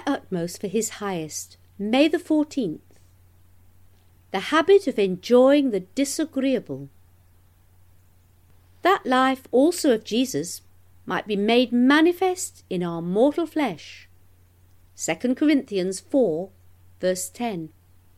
utmost for his highest. May the 14th. The habit of enjoying the disagreeable. That life also of Jesus might be made manifest in our mortal flesh. 2 Corinthians 4, verse 10.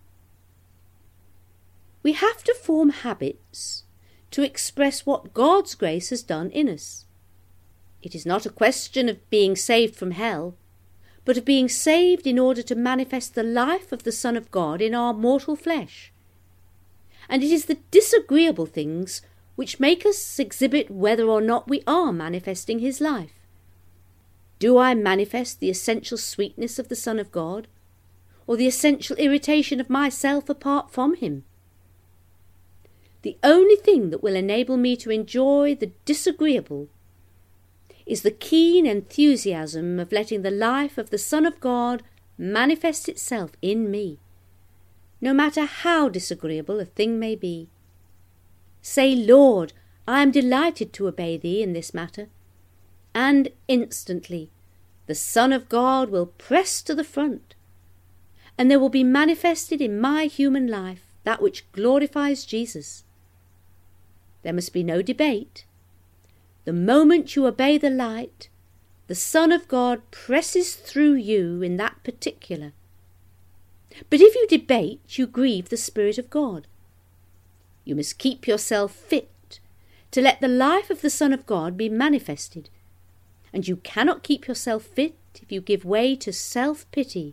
We have to form habits to express what God's grace has done in us. It is not a question of being saved from hell, but of being saved in order to manifest the life of the Son of God in our mortal flesh. And it is the disagreeable things which make us exhibit whether or not we are manifesting his life. Do I manifest the essential sweetness of the Son of God, or the essential irritation of myself apart from him? The only thing that will enable me to enjoy the disagreeable is the keen enthusiasm of letting the life of the Son of God manifest itself in me, no matter how disagreeable a thing may be. Say, Lord, I am delighted to obey thee in this matter, and instantly the Son of God will press to the front, and there will be manifested in my human life that which glorifies Jesus. There must be no debate. The moment you obey the light, the Son of God presses through you in that particular. But if you debate, you grieve the Spirit of God. You must keep yourself fit to let the life of the Son of God be manifested, and you cannot keep yourself fit if you give way to self-pity.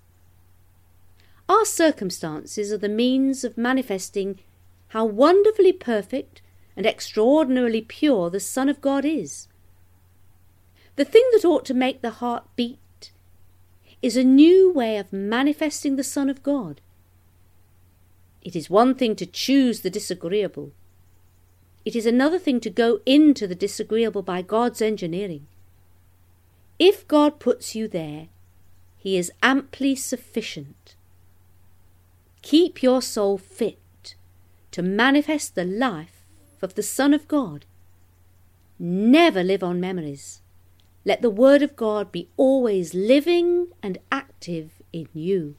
Our circumstances are the means of manifesting how wonderfully perfect and extraordinarily pure the Son of God is. The thing that ought to make the heart beat is a new way of manifesting the Son of God. It is one thing to choose the disagreeable. It is another thing to go into the disagreeable by God's engineering. If God puts you there, he is amply sufficient. Keep your soul fit to manifest the life of the Son of God. Never live on memories. Let the Word of God be always living and active in you.